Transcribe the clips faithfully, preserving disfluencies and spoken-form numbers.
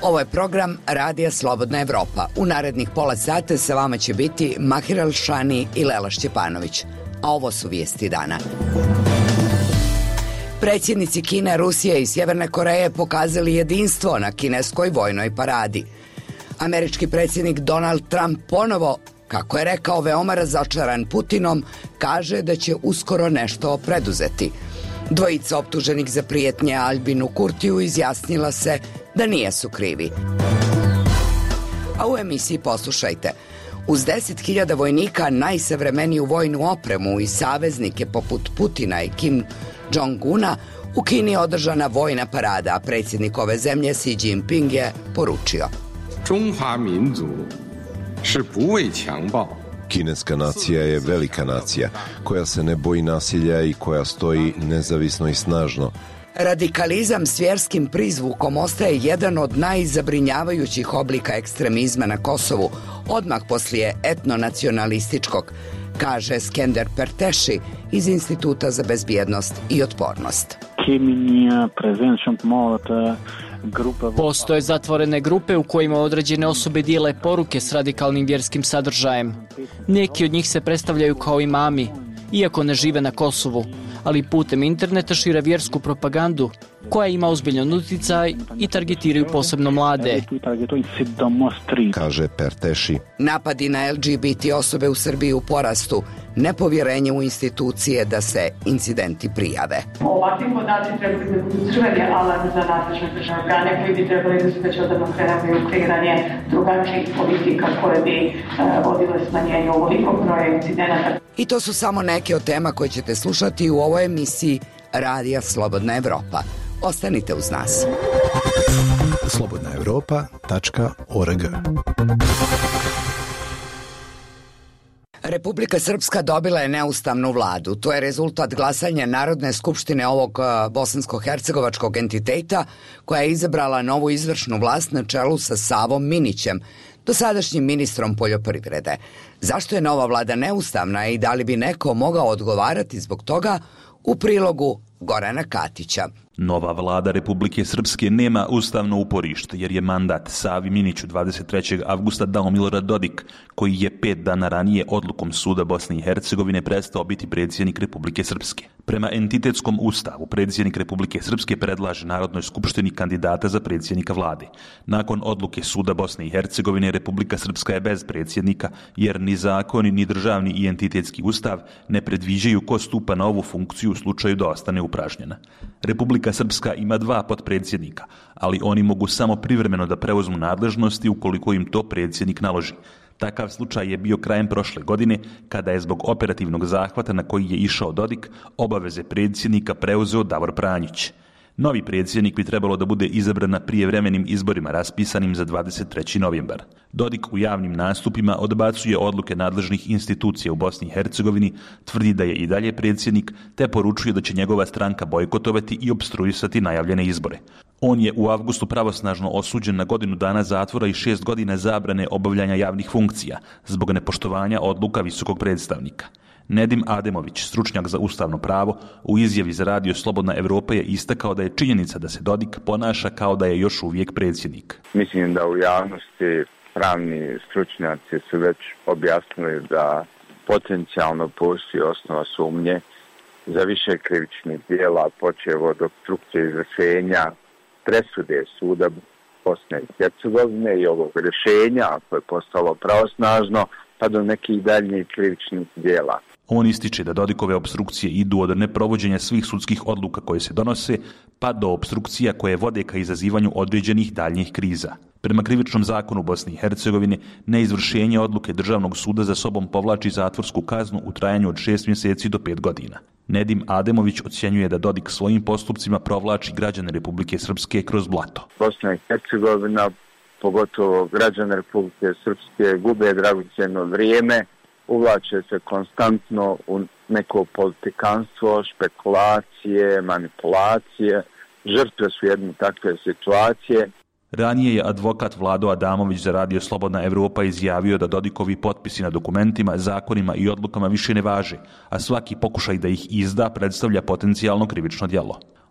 Ovo je program Radija Slobodna Evropa. U narednih pola sata sa vama će biti Mahir Alšani i Lela Šćepanović. A ovo su vijesti dana. Predsjednici Kine, Rusije i Sjeverne Koreje pokazali jedinstvo na kineskoj vojnoj paradi. Američki predsjednik Donald Trump ponovo, kako je rekao, veoma razočaran Putinom, kaže da će uskoro nešto preduzeti. Dvojica optuženih za prijetnje Albinu Kurtiju izjasnila se da nijesu krivi. A u emisiji poslušajte. Uz deset hiljada vojnika, najsavremeniju vojnu opremu i saveznike poput Putina i Kim Jong-una, u Kini je održana vojna parada, a predsjednik ove zemlje Xi Jinping je poručio: Kineska nacija je velika nacija, koja se ne boji nasilja i koja stoji nezavisno i snažno. Radikalizam s vjerskim prizvukom ostaje jedan od najzabrinjavajućih oblika ekstremizma na Kosovu, odmah poslije etnonacionalističkog, kaže Skender Perteši iz Instituta za bezbjednost i otpornost. Postoje zatvorene grupe u kojima određene osobe dijele poruke s radikalnim vjerskim sadržajem. Neki od njih se predstavljaju kao imami, iako ne žive na Kosovu, ali putem interneta šire vjersku propagandu koja ima ozbiljan utjecaj i targetiraju posebno mlade, kaže Perteši. Napadi na L G B T osobe u Srbiji u porastu, nepovjerenje u institucije da se incidenti prijave. Ovakvi podaci trebali da budu crveni alarm za nadležne državne organe koji bi trebali da se već odavno krenuli u kreiranje drugačijih politika koje bi uh, vodile smanjenju ovolikog broja incidenata. I to su samo neke od tema koje ćete slušati u ovoj emisiji Radija Slobodna Evropa. Ostanite uz nas. slobodna evropa tačka org. Republika Srpska dobila je neustavnu vladu. To je rezultat glasanja Narodne skupštine ovog bosansko-hercegovačkog entiteta, koja je izabrala novu izvršnu vlast na čelu sa Savom Minićem, dosadašnjim ministrom poljoprivrede. Zašto je nova vlada neustavna i da li bi neko mogao odgovarati zbog toga, u prilogu Gorana Katića. Nova vlada Republike Srpske nema ustavno uporište, jer je mandat Savi Miniću dvadeset trećeg avgusta dao Milorad Dodik, koji je pet dana ranije odlukom Suda Bosne i Hercegovine prestao biti predsjednik Republike Srpske. Prema entitetskom ustavu, predsjednik Republike Srpske predlaže Narodnoj skupštini kandidata za predsjednika vlade. Nakon odluke Suda Bosne i Hercegovine, Republika Srpska je bez predsjednika, jer ni zakoni, ni državni i entitetski ustav ne predviđaju ko stupa na ovu funkciju u slučaju da ostane upražnjena. Republika Srpska ima dva potpredsjednika, ali oni mogu samo privremeno da preuzmu nadležnosti ukoliko im to predsjednik naloži. Takav slučaj je bio krajem prošle godine, kada je zbog operativnog zahvata na koji je išao Dodik obaveze predsjednika preuzeo Davor Pranjić. Novi predsjednik bi trebalo da bude izabran na prijevremenim izborima raspisanim za dvadeset treći novembar. Dodik u javnim nastupima odbacuje odluke nadležnih institucija u Bosni i Hercegovini, tvrdi da je i dalje predsjednik, te poručuje da će njegova stranka bojkotovati i opstruisati najavljene izbore. On je u avgustu pravosnažno osuđen na godinu dana zatvora i šest godina zabrane obavljanja javnih funkcija zbog nepoštovanja odluka visokog predstavnika. Nedim Ademović, stručnjak za ustavno pravo, u izjavi za Radio Slobodna Evropa je istakao da je činjenica da se Dodik ponaša kao da je još uvijek predsjednik. Mislim da u javnosti pravni stručnjaci su već objasnili da potencijalno postoji osnova sumnje za više krivičnih djela, počev od opstrukcije izvršenja presude Suda Bosne i Hercegovine i ovog rješenja koje je postalo pravosnažno, pa do nekih daljnjih krivičnih djela. On ističe da Dodikove opstrukcije idu od neprovođenja svih sudskih odluka koje se donose, pa do opstrukcija koje vode ka izazivanju određenih daljnjih kriza. Prema krivičnom zakonu Bosne i Hercegovine, neizvršenje odluke Državnog suda za sobom povlači zatvorsku kaznu u trajanju od šest mjeseci do pet godina. Nedim Ademović ocjenjuje da Dodik svojim postupcima provlači građane Republike Srpske kroz blato. Bosna i Hercegovina, pogotovo građane Republike Srpske, gube dragocjeno vrijeme, uvlače se konstantno u neko politikanstvo, špekulacije, manipulacije. Žrtve su jedne takve situacije. Ranije je advokat Vlado Adamović za Radio Slobodna Evropa izjavio da Dodikovi potpisi na dokumentima, zakonima i odlukama više ne važe, a svaki pokušaj da ih izda predstavlja potencijalno krivično djelo.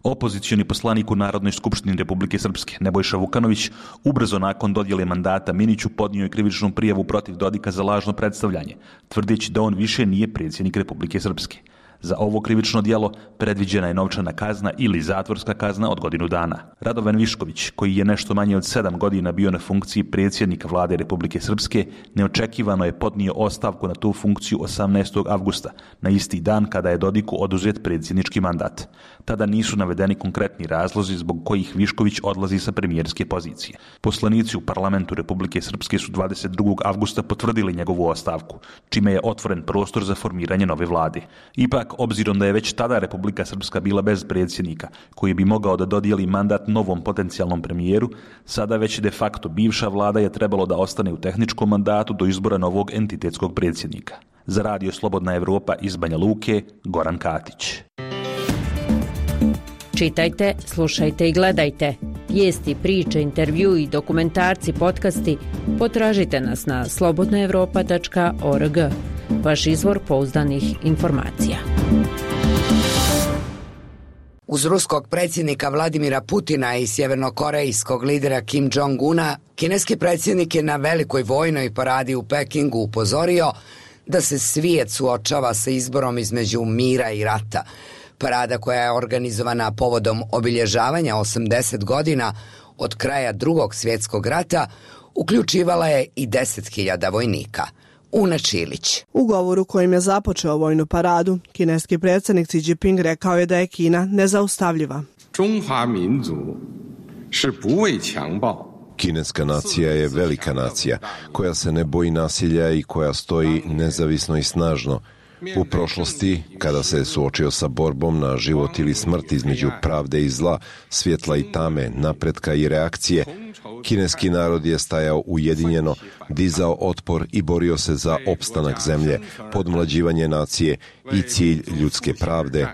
Opozicioni poslanik u Narodnoj skupštini Republike Srpske, Nebojša Vukanović, ubrzo nakon dodjele mandata Miniću podnio je krivičnu prijavu protiv Dodika za lažno predstavljanje, tvrdeći da on više nije predsjednik Republike Srpske. Za ovo krivično djelo predviđena je novčana kazna ili zatvorska kazna od godinu dana. Radovan Višković, koji je nešto manje od sedam godina bio na funkciji predsjednika vlade Republike Srpske, neočekivano je podnio ostavku na tu funkciju osamnaestog avgusta, na isti dan kada je Dodiku oduzet predsjednički mandat. Tada nisu navedeni konkretni razlozi zbog kojih Višković odlazi sa premijerske pozicije. Poslanici u parlamentu Republike Srpske su dvadeset drugog avgusta potvrdili njegovu ostavku, čime je otvoren prostor za formiranje nove vlade. Ipak, obzirom da je već tada Republika Srpska bila bez predsjednika, koji bi mogao da dodijeli mandat novom potencijalnom premijeru, sada već de facto bivša vlada je trebalo da ostane u tehničkom mandatu do izbora novog entitetskog predsjednika. Za Radio Slobodna Evropa iz Banja Luke, Goran Katić. Čitajte, slušajte i gledajte. Vijesti, priče, intervju i dokumentarci, podcasti potražite nas na slobodna evropa tačka org. Vaš izvor pouzdanih informacija. Uz ruskog predsjednika Vladimira Putina i sjevernokorejskog lidera Kim Jong-una, kineski predsjednik je na velikoj vojnoj paradi u Pekingu upozorio da se svijet suočava sa izborom između mira i rata. Parada, koja je organizovana povodom obilježavanja osamdeset godina od kraja Drugog svjetskog rata, uključivala je i deset hiljada vojnika. Una Čilić. U govoru kojim je započeo vojnu paradu, kineski predsjednik Xi Jinping rekao je da je Kina nezaustavljiva. Kineska nacija je velika nacija, koja se ne boji nasilja i koja stoji nezavisno i snažno. U prošlosti, kada se je suočio sa borbom na život ili smrt između pravde i zla, svjetla i tame, napretka i reakcije, kineski narod je stajao ujedinjeno, dizao otpor i borio se za opstanak zemlje, podmlađivanje nacije i cilj ljudske pravde.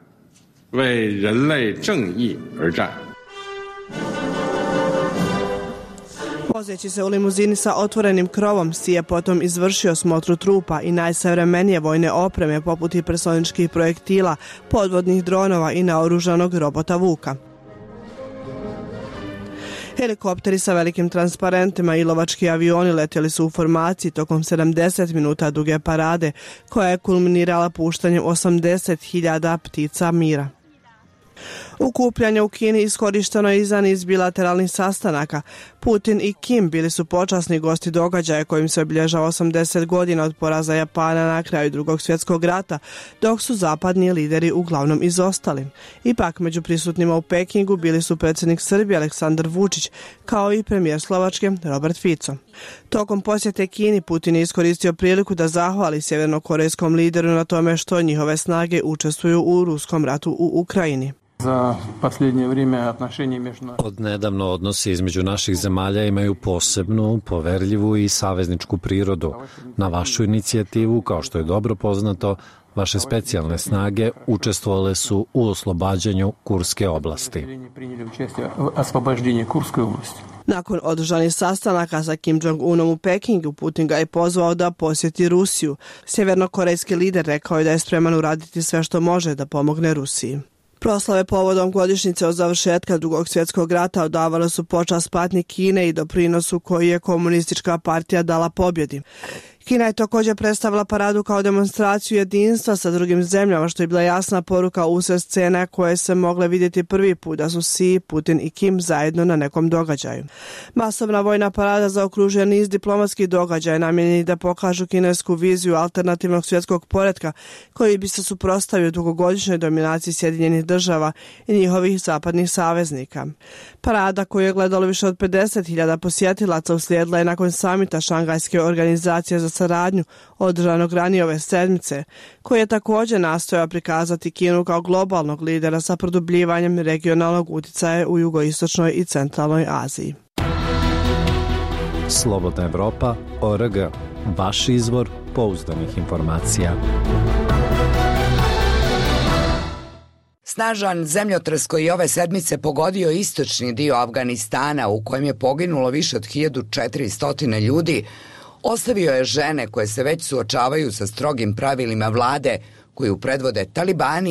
Vozeći se u limuzini sa otvorenim krovom, Xi je potom izvršio smotru trupa i najsavremenije vojne opreme poput hipersoničkih projektila, podvodnih dronova i naoružanog robota Vuka. Helikopteri sa velikim transparentima i lovački avioni letjeli su u formaciji tokom sedamdeset minuta duge parade, koja je kulminirala puštanjem osamdeset hiljada ptica mira. Okupljanje u Kini iskorišteno je i za niz bilateralnih sastanaka. Putin i Kim bili su počasni gosti događaja kojim se obilježava osamdeset godina od poraza Japana na kraju Drugog svjetskog rata, dok su zapadni lideri uglavnom izostali. Ipak, među prisutnima u Pekingu bili su predsjednik Srbije Aleksandar Vučić, kao i premijer Slovačke Robert Fico. Tokom posjete Kini, Putin je iskoristio priliku da zahvali sjevernokorejskom lideru na tome što njihove snage učestvuju u ruskom ratu u Ukrajini. Od nedavno odnosi između naših zemalja imaju posebnu, poverljivu i savezničku prirodu. Na vašu inicijativu, kao što je dobro poznato, vaše specijalne snage učestvovale su u oslobađanju Kurske oblasti. Nakon održanih sastanaka sa Kim Jong-unom u Pekingu, Putin ga je pozvao da posjeti Rusiju. Sjevernokorejski lider rekao je da je spreman uraditi sve što može da pomogne Rusiji. Proslave povodom godišnjice od završetka Drugog svjetskog rata odavale su počast patnji Kine i doprinosu koji je komunistička partija dala pobjedi. Kina je također predstavila paradu kao demonstraciju jedinstva sa drugim zemljama, što je bila jasna poruka usred scene koje se mogle vidjeti prvi put da su Xi, Putin i Kim zajedno na nekom događaju. Masovna vojna parada zaokružuje niz diplomatskih događaja namijenjeni da pokažu kinesku viziju alternativnog svjetskog poretka koji bi se suprotstavio dugogodišnjoj dominaciji Sjedinjenih država i njihovih zapadnih saveznika. Parada koju je gledalo više od pedeset hiljada posjetilaca uslijedila je nakon samita Šangajske organizacije za saradnju održanog ranije ove sedmice, koji je također nastojao prikazati Kinu kao globalnog lidera sa produbljivanjem regionalnog utjecaja u jugoistočnoj i centralnoj Aziji. Slobodna Evropa, O R G, vaš izvor pouzdanih informacija. Snažan zemljotres koji je ove sedmice pogodio istočni dio Afganistana, u kojem je poginulo više od hiljadu četiristo ljudi, ostavio je žene koje se već suočavaju sa strogim pravilima vlade koju predvode talibani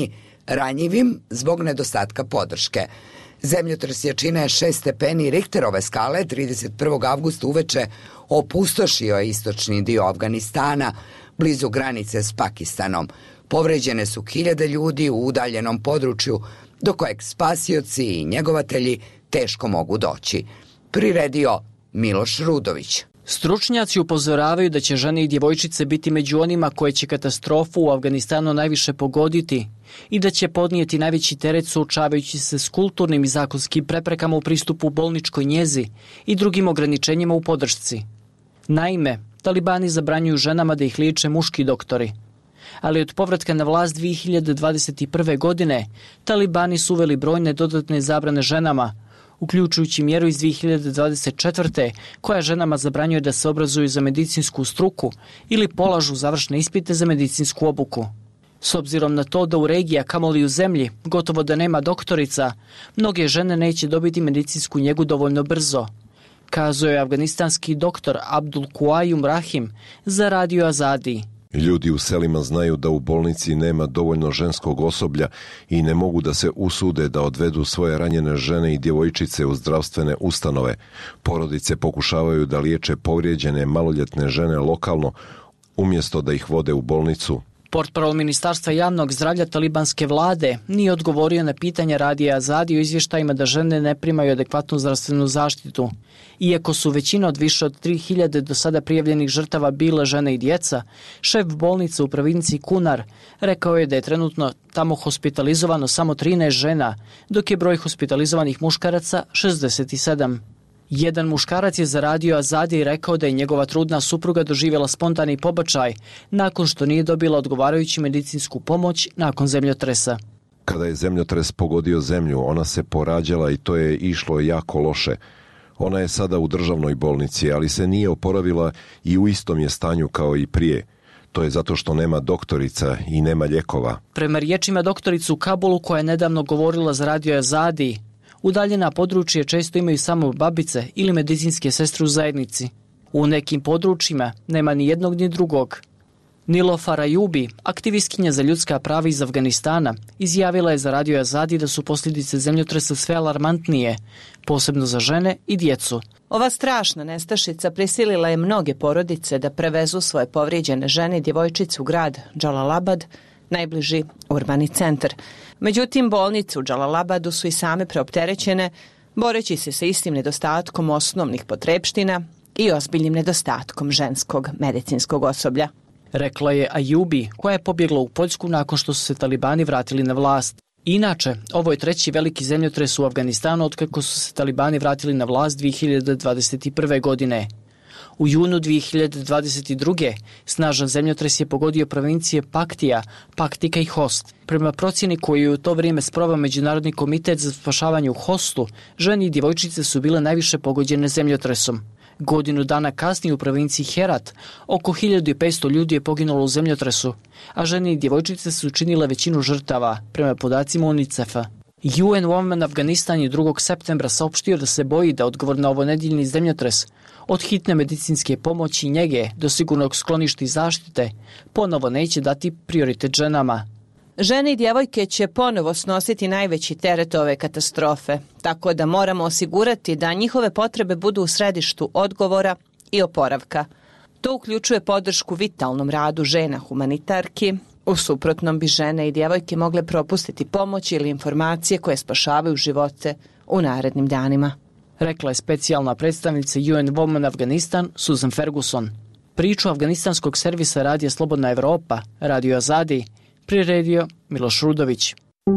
ranjivim zbog nedostatka podrške. Zemljotres jačine šest stepeni Richterove skale trideset prvog avgusta uveče opustošio je istočni dio Afganistana, blizu granice s Pakistanom. Povređene su hiljade ljudi u udaljenom području do kojeg spasioci i njegovatelji teško mogu doći. Priredio Miloš Rudović. Stručnjaci upozoravaju da će žene i djevojčice biti među onima koje će katastrofu u Afganistanu najviše pogoditi i da će podnijeti najveći teret suočavajući se s kulturnim i zakonskim preprekama u pristupu bolničkoj njezi i drugim ograničenjima u podršci. Naime, talibani zabranjuju ženama da ih liječe muški doktori. Ali od povratka na vlast dvije hiljade dvadeset prve. godine talibani su uveli brojne dodatne zabrane ženama, uključujući mjeru iz dvije hiljade dvadeset četvrte. koja ženama zabranjuje da se obrazuju za medicinsku struku ili polažu završne ispite za medicinsku obuku. S obzirom na to da u regiji, a kamoli u zemlji, gotovo da nema doktorica, mnoge žene neće dobiti medicinsku njegu dovoljno brzo, kazao je afganistanski doktor Abdul Kuayum Rahim za Radio Azadi. Ljudi u selima znaju da u bolnici nema dovoljno ženskog osoblja i ne mogu da se usude da odvedu svoje ranjene žene i djevojčice u zdravstvene ustanove. Porodice pokušavaju da liječe povrijeđene maloljetne žene lokalno, umjesto da ih vode u bolnicu. Portparol Ministarstva javnog zdravlja talibanske vlade nije odgovorio na pitanja Radija Azadi o izvještajima da žene ne primaju adekvatnu zdravstvenu zaštitu. Iako su većina od više od tri hiljade do sada prijavljenih žrtava bile žene i djeca, šef bolnice u provinciji Kunar rekao je da je trenutno tamo hospitalizovano samo trinaest žena, dok je broj hospitalizovanih muškaraca šezdeset sedam. Jedan muškarac je za Radio Azadi rekao da je njegova trudna supruga doživjela spontani pobačaj nakon što nije dobila odgovarajuću medicinsku pomoć nakon zemljotresa. Kada je zemljotres pogodio zemlju, ona se porađala i to je išlo jako loše. Ona je sada u državnoj bolnici, ali se nije oporavila i u istom je stanju kao i prije. To je zato što nema doktorica i nema lijekova. Prema riječima doktoricu u Kabulu koja je nedavno govorila za Radio Azadi, udaljena područja često imaju samo babice ili medicinske sestre u zajednici. U nekim područjima nema ni jednog ni drugog. Nilofar Ayubi, aktivistkinja za ljudska prava iz Afganistana, izjavila je za Radio Azadi da su posljedice zemljotresa sve alarmantnije, posebno za žene i djecu. Ova strašna nestašica prisilila je mnoge porodice da prevezu svoje povrijeđene žene i djevojčice u grad Džalalabad, najbliži urbani centar. Međutim, bolnice u Džalalabadu su i same preopterećene, boreći se sa istim nedostatkom osnovnih potrepština i ozbiljnim nedostatkom ženskog medicinskog osoblja. Rekla je Ayubi, koja je pobjegla u Poljsku nakon što su se talibani vratili na vlast. Inače, ovo je treći veliki zemljotres u Afganistanu otkako su se talibani vratili na vlast dvije hiljade dvadeset prve. godine. U junu dvije hiljade dvadeset druge. snažan zemljotres je pogodio provincije Paktija, Paktika i Host. Prema procjeni koju je u to vrijeme sproveo Međunarodni komitet za spašavanje u Hostu, žene i djevojčice su bile najviše pogođene zemljotresom. Godinu dana kasnije u provinciji Herat oko hiljadu petsto ljudi je poginulo u zemljotresu, a žene i djevojčice su učinile većinu žrtava, prema podacima UNICEF-a. U N Women Afganistan je drugog septembra saopštio da se boji da odgovor na ovo nedjeljni zemljotres, od hitne medicinske pomoći i njege do sigurnog skloništa i zaštite, ponovo neće dati prioritet ženama. Žene i djevojke će ponovo snositi najveći teret ove katastrofe, tako da moramo osigurati da njihove potrebe budu u središtu odgovora i oporavka. To uključuje podršku vitalnom radu žena humanitarki. U suprotnom bi žene i djevojke mogle propustiti pomoć ili informacije koje spašavaju živote u narednim danima. Rekla je specijalna predstavnica U N Women Afganistan Susan Ferguson. Priču afganistanskog servisa Radija Slobodna Evropa, Radio Azadi, priredio Miloš Rudović.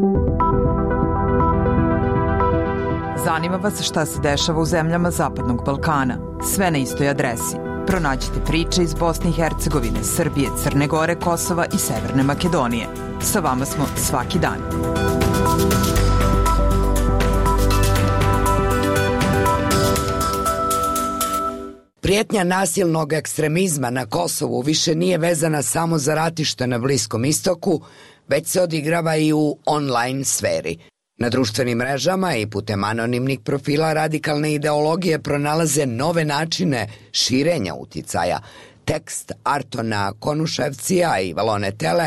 Zanima vas šta se dešava u zemljama Zapadnog Balkana? Sve na istoj adresi. Pronađite priče iz Bosne i Hercegovine, Srbije, Crne Gore, Kosova i Severne Makedonije. Sa vama smo svaki dan. Prijetnja nasilnog ekstremizma na Kosovu više nije vezana samo za ratište na Bliskom istoku, već se odigrava i u online sferi. Na društvenim mrežama i putem anonimnih profila radikalne ideologije pronalaze nove načine širenja uticaja. Tekst Artona Konuševcija i Valone Tele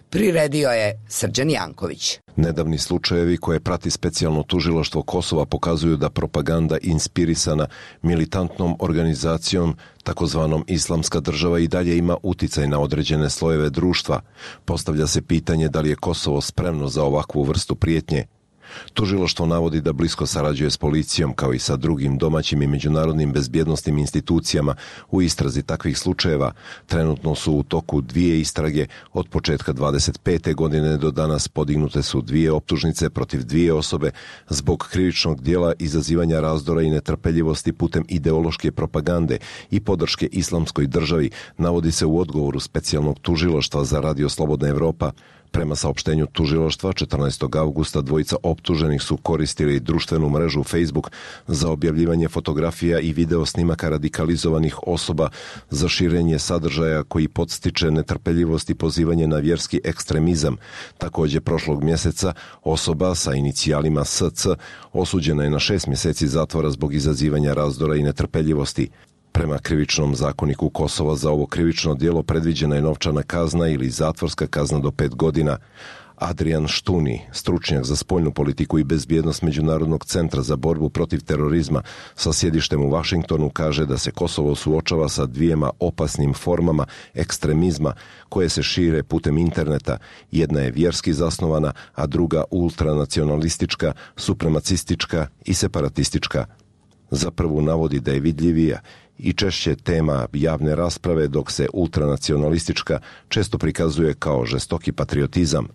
Priredio je Srđan Janković. Nedavni slučajevi koje prati specijalno tužilaštvo Kosova pokazuju da propaganda inspirisana militantnom organizacijom takozvanom Islamska država i dalje ima uticaj na određene slojeve društva. Postavlja se pitanje da li je Kosovo spremno za ovakvu vrstu prijetnje. Tužilaštvo navodi da blisko sarađuje s policijom kao i sa drugim domaćim i međunarodnim bezbjednosnim institucijama u istrazi takvih slučajeva. Trenutno su u toku dvije istrage. Od početka dvadeset pete godine do danas podignute su dvije optužnice protiv dvije osobe zbog krivičnog dijela izazivanja razdora i netrpeljivosti putem ideološke propagande i podrške Islamskoj državi, navodi se u odgovoru specijalnog tužilaštva za Radio Slobodna Evropa. Prema saopštenju tužilaštva, četrnaestog avgusta dvojica optuženih su koristili društvenu mrežu Facebook za objavljivanje fotografija i video snimaka radikalizovanih osoba za širenje sadržaja koji podstiče netrpeljivost i pozivanje na vjerski ekstremizam. Također prošlog mjeseca osoba sa inicijalima S C osuđena je na šest mjeseci zatvora zbog izazivanja razdora i netrpeljivosti. Prema krivičnom zakoniku Kosova za ovo krivično djelo predviđena je novčana kazna ili zatvorska kazna do pet godina. Adrian Štuni, stručnjak za spoljnu politiku i bezbjednost Međunarodnog centra za borbu protiv terorizma sa sjedištem u Vašingtonu, kaže da se Kosovo suočava sa dvijema opasnim formama ekstremizma koje se šire putem interneta. Jedna je vjerski zasnovana, a druga ultranacionalistička, supremacistička i separatistička. Za prvu navodi da je vidljivija i češće tema javne rasprave, dok se ultranacionalistička često prikazuje kao žestoki patriotizam.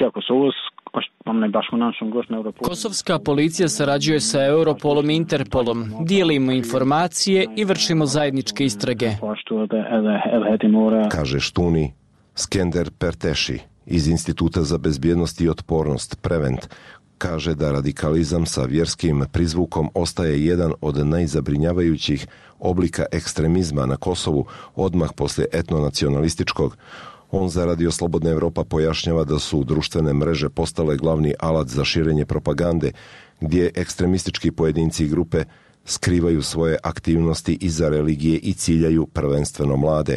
Kosovska policija sarađuje sa Europolom i Interpolom, dijelimo informacije i vršimo zajedničke istrage, kaže Štuni. Skender Perteši iz Instituta za bezbjednost i otpornost Prevent kaže da radikalizam sa vjerskim prizvukom ostaje jedan od najzabrinjavajućih oblika ekstremizma na Kosovu odmah poslije etnonacionalističkog. On za Radio Slobodna Evropa pojašnjava da su društvene mreže postale glavni alat za širenje propagande, gdje ekstremistički pojedinci i grupe skrivaju svoje aktivnosti iza religije i ciljaju prvenstveno mlade.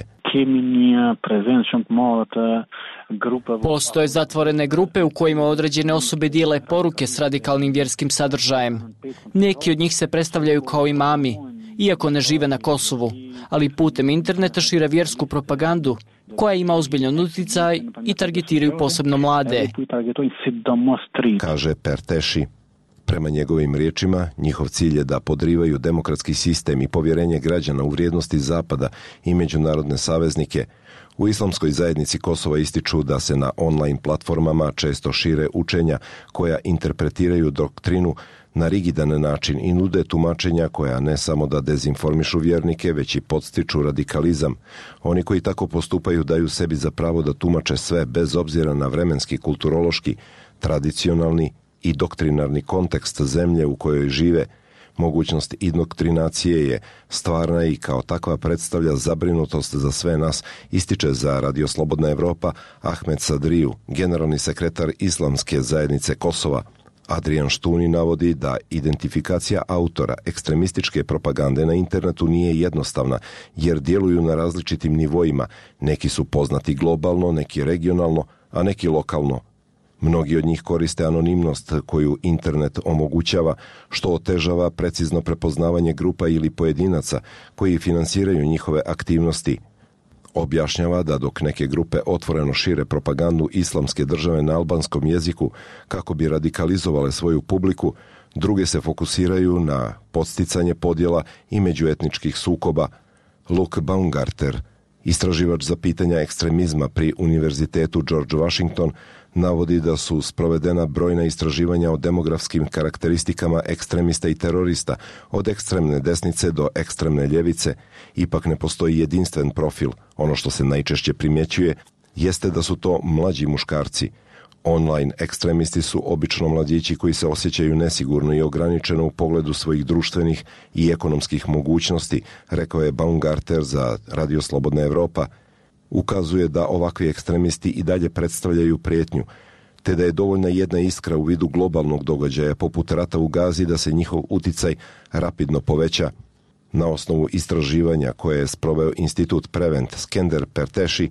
Postoje zatvorene grupe u kojima određene osobe dijele poruke s radikalnim vjerskim sadržajem. Neki od njih se predstavljaju kao imami, iako ne žive na Kosovu, ali putem interneta šire vjersku propagandu koja ima ozbiljan utjecaj i targetiraju posebno mlade, kaže Perteši. Prema njegovim riječima, njihov cilj je da podrivaju demokratski sistem i povjerenje građana u vrijednosti Zapada i međunarodne saveznike. U islamskoj zajednici Kosova ističu da se na online platformama često šire učenja koja interpretiraju doktrinu na rigidan način i nude tumačenja koja ne samo da dezinformišu vjernike, već i podstiču radikalizam. Oni koji tako postupaju daju sebi za pravo da tumače sve bez obzira na vremenski, kulturološki, tradicionalni i doktrinarni kontekst zemlje u kojoj žive. Mogućnost indoktrinacije je stvarna i kao takva predstavlja zabrinutost za sve nas, ističe za Radio Slobodna Evropa Ahmed Sadriju, generalni sekretar Islamske zajednice Kosova. Adrian Štuni navodi da identifikacija autora ekstremističke propagande na internetu nije jednostavna, jer djeluju na različitim nivoima. Neki su poznati globalno, neki regionalno, a neki lokalno. Mnogi od njih koriste anonimnost koju internet omogućava, što otežava precizno prepoznavanje grupa ili pojedinaca koji finansiraju njihove aktivnosti. Objašnjava da dok neke grupe otvoreno šire propagandu Islamske države na albanskom jeziku kako bi radikalizovale svoju publiku, druge se fokusiraju na podsticanje podjela i međuetničkih sukoba. Luke Baumgarter, istraživač za pitanja ekstremizma pri Univerzitetu George Washington, navodi da su sprovedena brojna istraživanja o demografskim karakteristikama ekstremista i terorista, od ekstremne desnice do ekstremne ljevice. Ipak ne postoji jedinstven profil. Ono što se najčešće primjećuje jeste da su to mlađi muškarci. Online ekstremisti su obično mladići koji se osjećaju nesigurno i ograničeno u pogledu svojih društvenih i ekonomskih mogućnosti, rekao je Baumgarter za Radio Slobodna Evropa. Ukazuje da ovakvi ekstremisti i dalje predstavljaju prijetnju, te da je dovoljna jedna iskra u vidu globalnog događaja poput rata u Gazi da se njihov uticaj rapidno poveća. Na osnovu istraživanja koje je sproveo Institut Prevent, Skender Perteši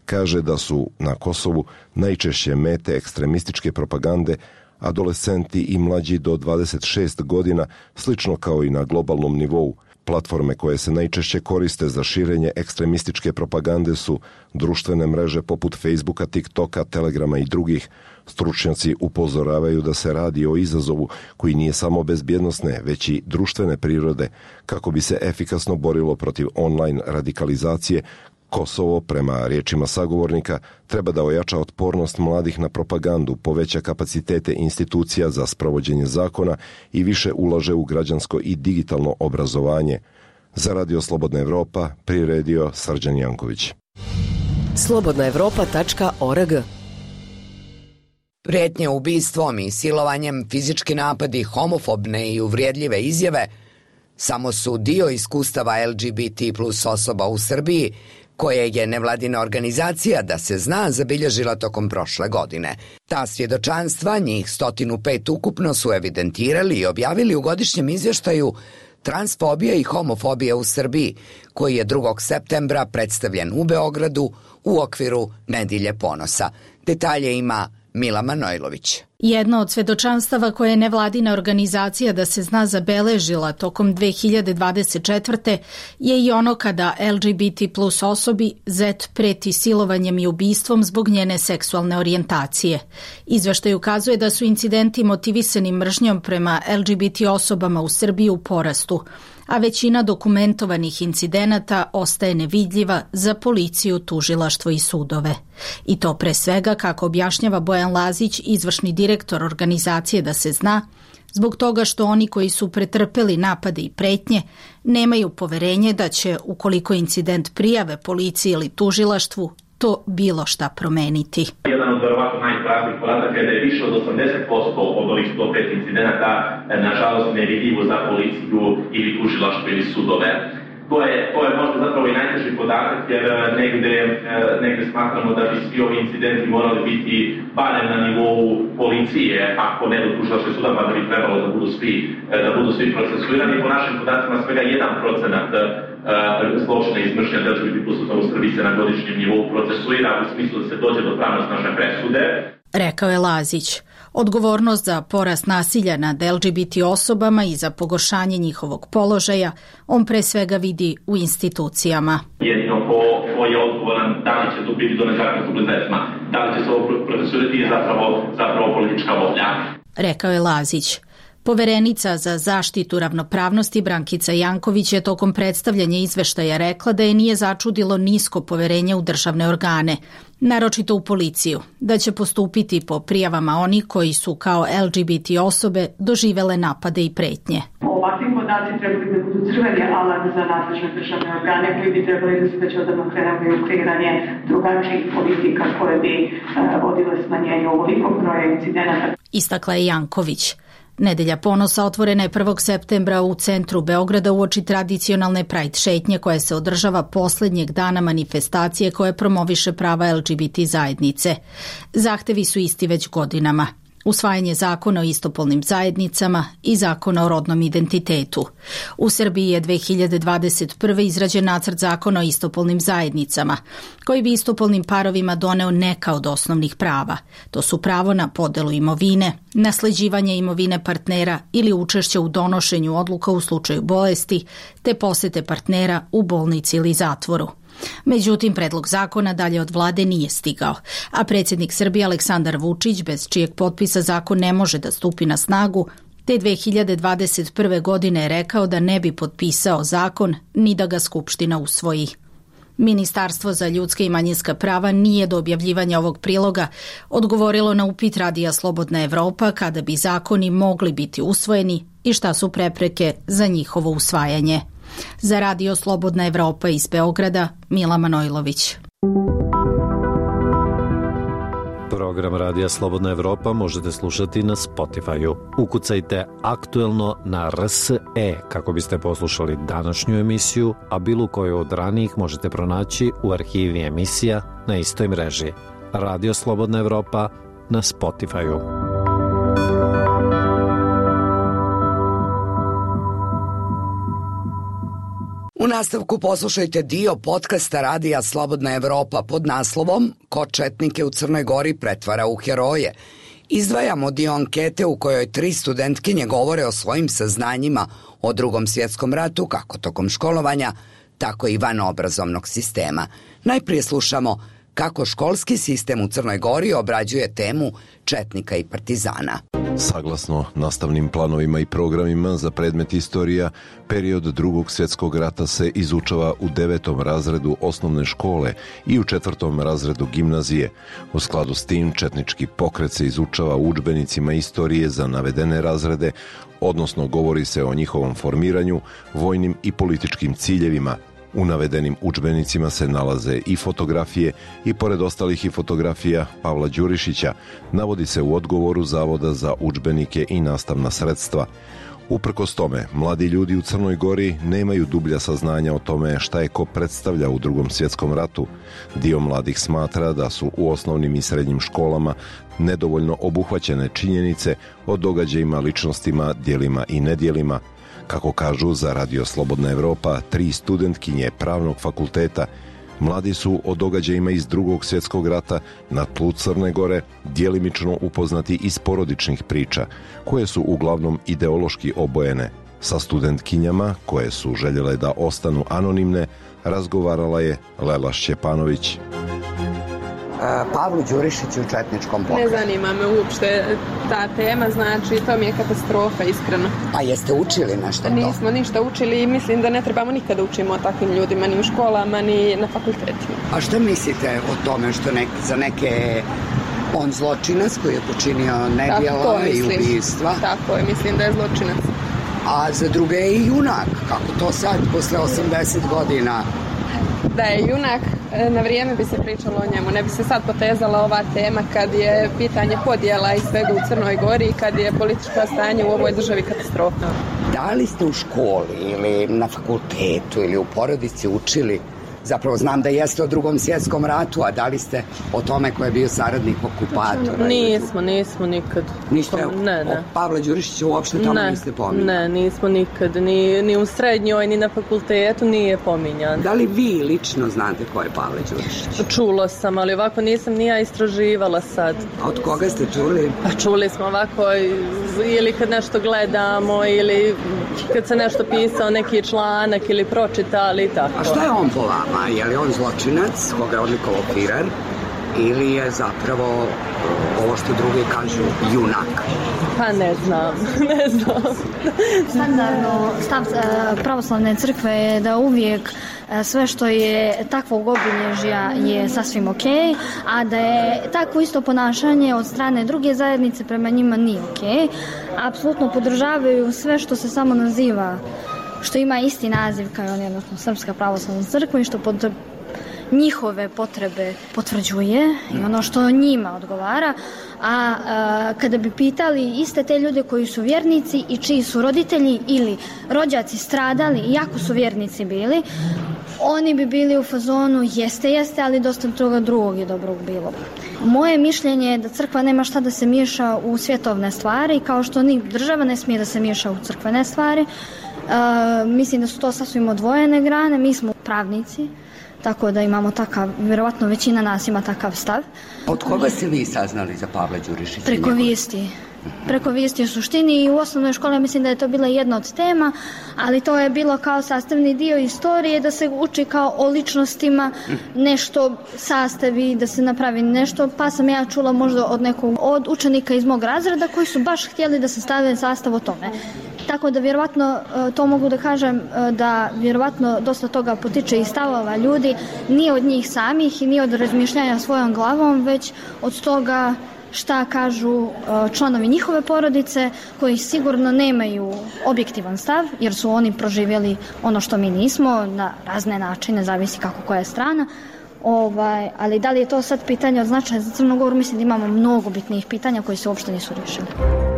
kaže da su na Kosovu najčešće mete ekstremističke propagande adolescenti i mlađi do dvadeset šest godina, slično kao i na globalnom nivou. Platforme koje se najčešće koriste za širenje ekstremističke propagande su društvene mreže poput Facebooka, TikToka, Telegrama i drugih. Stručnjaci upozoravaju da se radi o izazovu koji nije samo bezbjednosne, već i društvene prirode. Kako bi se efikasno borilo protiv online radikalizacije, Kosovo, prema riječima sagovornika, treba da ojača otpornost mladih na propagandu, poveća kapacitete institucija za sprovođenje zakona i više ulaže u građansko i digitalno obrazovanje. Za Radio Slobodna Evropa priredio Srđan Janković. slobodna evropa tačka org. Prijetnje ubistvom i silovanjem, fizički napadi, homofobne i uvrijedljive izjave samo su dio iskustava L G B T plus osoba u Srbiji, koje je nevladina organizacija Da se zna zabilježila tokom prošle godine. Ta svjedočanstva, njih sto pet ukupno, su evidentirali i objavili u godišnjem izvještaju Transfobija i homofobija u Srbiji, koji je drugog septembra predstavljen u Beogradu u okviru Nedjelje ponosa. Detalje ima Mila Manojlović. Jedno od svedočanstava koje je nevladina organizacija Da se zna zabeležila tokom dve hiljade dvadeset četvrte je i ono kada L G B T plus osobi Z preti silovanjem i ubistvom zbog njene seksualne orijentacije. Izveštaj ukazuje da su incidenti motivisani mržnjom prema L G B T osobama u Srbiji u porastu, a većina dokumentovanih incidenata ostaje nevidljiva za policiju, tužilaštvo i sudove. I to pre svega, kako objašnjava Bojan Lazić, izvršni direktor organizacije Da se zna, zbog toga što oni koji su pretrpeli napade i pretnje nemaju poverenje da će, ukoliko incident prijave policiji ili tužilaštvu, to bilo šta promeniti. Jedan od verovatno najstrašnijih podataka je da je više od osamdeset posto od ovih sto pet incidenata nažalost nevidljivo za policiju ili tužilaštvo ili sudove. To je, to je možda zapravo i najteži podatak, jer negde, negde smatramo da bi svi ovi incidenti morali biti barem na nivou policije, ako ne do tužilaštva i sudova, da bi trebalo da budu svi, da budu svi procesuirani. Po našim podacima svega jedan procenat zločina iz mržnje L G B T plus u Srbiji se na godišnjem nivou procesuira u smislu da se dođe do pravnosnažne presude. Rekao je Lazić. Odgovornost za porast nasilja nad L G B T osobama i za pogoršanje njihovog položaja on pre svega vidi u institucijama. Jedino ko, ko je odgovoran, da li će tu biti do nezakonskog izvesma, da li će se ovo procesuirati je zapravo, zapravo politička volja. Rekao je Lazić. Poverenica za zaštitu ravnopravnosti Brankica Janković je tokom predstavljanja izveštaja rekla da je nije začudilo nisko poverenje u državne organe, naročito u policiju, da će postupiti po prijavama oni koji su kao L G B T osobe doživele napade i pretnje. Ovakvi podaci trebali da budu crveni alarm za nadležne državne organe koji bi trebali da se već odavno krenuli u kreiranje drugačijih politika koje bi uh, vodile smanjenju ovolikog broja incidenata. Istakla je Janković. Nedelja ponosa otvorena je prvog septembra u centru Beograda uoči tradicionalne Pride šetnje koja se održava poslednjeg dana manifestacije koje promoviše prava L G B T zajednice. Zahtevi su isti već godinama. Usvajanje zakona o istopolnim zajednicama i zakona o rodnom identitetu. U Srbiji je dve hiljade dvadeset prve izrađen nacrt zakona o istopolnim zajednicama, koji bi istopolnim parovima doneo neka od osnovnih prava. To su pravo na podelu imovine, nasleđivanje imovine partnera ili učešće u donošenju odluka u slučaju bolesti, te posete partnera u bolnici ili zatvoru. Međutim, predlog zakona dalje od vlade nije stigao, a predsjednik Srbije Aleksandar Vučić, bez čijeg potpisa zakon ne može da stupi na snagu, te dve hiljade dvadeset prve godine je rekao da ne bi potpisao zakon ni da ga Skupština usvoji. Ministarstvo za ljudska i manjinska prava nije do objavljivanja ovog priloga odgovorilo na upit Radija Slobodna Evropa kada bi zakoni mogli biti usvojeni i šta su prepreke za njihovo usvajanje. Za Radio Slobodna Evropa iz Beograda, Mila Manojlović. Program Radija Slobodna Evropa možete slušati na Spotify-u. Ukucajte aktuelno na R S E kako biste poslušali današnju emisiju, a bilo koju od ranijih možete pronaći u arhivi emisija na istoj mreži. Radio Slobodna Evropa na Spotify-u. U nastavku poslušajte dio podcasta Radija Slobodna Evropa pod naslovom Ko četnike u Crnoj Gori pretvara u heroje. Izdvajamo dio ankete u kojoj tri studentkinje govore o svojim saznanjima o Drugom svjetskom ratu, kako tokom školovanja, tako i van obrazovnog sistema. Najprije slušamo kako školski sistem u Crnoj Gori obrađuje temu četnika i partizana. Saglasno nastavnim planovima i programima za predmet istorija, period Drugog svjetskog rata se izučava u devetom razredu osnovne škole i u četvrtom razredu gimnazije. U skladu s tim, četnički pokret se izučava u udžbenicima istorije za navedene razrede, odnosno govori se o njihovom formiranju, vojnim i političkim ciljevima. U navedenim udžbenicima se nalaze i fotografije i pored ostalih i fotografija Pavla Đurišića, navodi se u odgovoru Zavoda za udžbenike i nastavna sredstva. Uprkos tome, mladi ljudi u Crnoj Gori nemaju dublja saznanja o tome šta je ko predstavlja u Drugom svjetskom ratu. Dio mladih smatra da su u osnovnim i srednjim školama nedovoljno obuhvaćene činjenice o događajima, ličnostima, djelima i nedjelima. Kako kažu za Radio Slobodna Evropa, tri studentkinje Pravnog fakulteta, mladi su o događajima iz Drugog svjetskog rata na tlu Crne Gore djelimično upoznati iz porodičnih priča, koje su uglavnom ideološki obojene. Sa studentkinjama, koje su željele da ostanu anonimne, razgovarala je Lela Šćepanović. Pavlu Đurišiću u četničkom pokretu. Ne zanima me uopšte ta tema, znači to mi je katastrofa, iskreno. A jeste učili nešto to? Nismo ništa učili i mislim da ne trebamo nikada učimo o takvim ljudima, ni u školama, ni na fakultetima. A što mislite o tome što nek, za neke on zločinac koji je počinio nedjela i ubijstva? Tako je, mislim da je zločinac. A za druge je i junak, kako to sad, posle osamdeset godina? Da je junak, na vrijeme bi se pričalo o njemu. Ne bi se sad potezala ova tema kad je pitanje podjela i svega u Crnoj Gori i kad je političko stanje u ovoj državi katastrofno. Da li ste u školi ili na fakultetu ili u porodici učili? Zapravo znam da jeste o Drugom svjetskom ratu, a da li ste o tome ko je bio saradnik okupatora? Nismo, nismo nikad. Niste ne, ne. o Pavla Đurišića uopšte tamo ne, niste pominjali? Ne, nismo nikad. Ni, ni u srednjoj, ni na fakultetu nije pominjan. Da li vi lično znate ko je Pavle Đurišić? Čulo sam, ali ovako nisam ni ja istraživala sad. A od koga ste čuli? Pa čuli smo ovako ili kad nešto gledamo ili kad se nešto pisao neki članak ili pročitali i tako. A šta je on po vama? Je li on zločinac, koga je odlikovao Firer, ili je zapravo ovo što drugi kažu junak? Pa ne znam, ne znam. Standardno stav pravoslavne crkve je da uvijek sve što je takvog obilježja je sasvim ok, a da je takvo isto ponašanje od strane druge zajednice prema njima nije ok. Apsolutno podržavaju sve što se samo naziva, što ima isti naziv kao on, odnosno Srpska pravoslavna crkva i što pod njihove potrebe potvrđuje i ono što njima odgovara. A, a kada bi pitali iste te ljude koji su vjernici i čiji su roditelji ili rođaci stradali, iako su vjernici bili, oni bi bili u fazonu jeste, jeste, ali dosta toga drugog je dobrog bilo. Moje mišljenje je da crkva nema šta da se miješa u svjetovne stvari, kao što ni država ne smije da se miješa u crkvene stvari. Uh, mislim da su to sasvim odvojene grane, mi smo pravnici, tako da imamo takav, vjerovatno većina nas ima takav stav. Od koga ste vi saznali za Pavla Đurišića? Preko vijesti. Preko vijesti u suštini i u osnovnoj školi mislim da je to bila jedna od tema, ali to je bilo kao sastavni dio istorije, da se uči kao o ličnostima, nešto sastavi, da se napravi nešto, pa sam ja čula možda od nekog od učenika iz mog razreda koji su baš htjeli da se stave sastav o tome. Tako da vjerovatno to mogu da kažem da vjerovatno dosta toga potiče iz stavova ljudi, nije od njih samih i nije od razmišljanja svojom glavom, već od toga šta kažu članovi njihove porodice koji sigurno nemaju objektivan stav jer su oni proživjeli ono što mi nismo na razne načine, zavisi kako koja je strana. Ovaj, ali da li je to sad pitanje od značaja za Crnu Goru, mislim da imamo mnogo bitnijih pitanja koji se uopšte nisu riješili.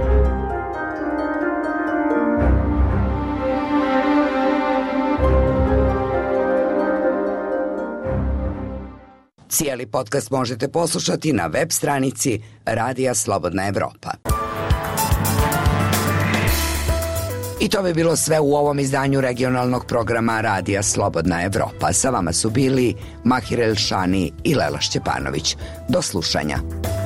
Cijeli podcast možete poslušati na web stranici Radija Slobodna Evropa. I to bi bilo sve u ovom izdanju regionalnog programa Radija Slobodna Evropa. Sa vama su bili Mahir Elšani i Lela Šćepanović. Do slušanja.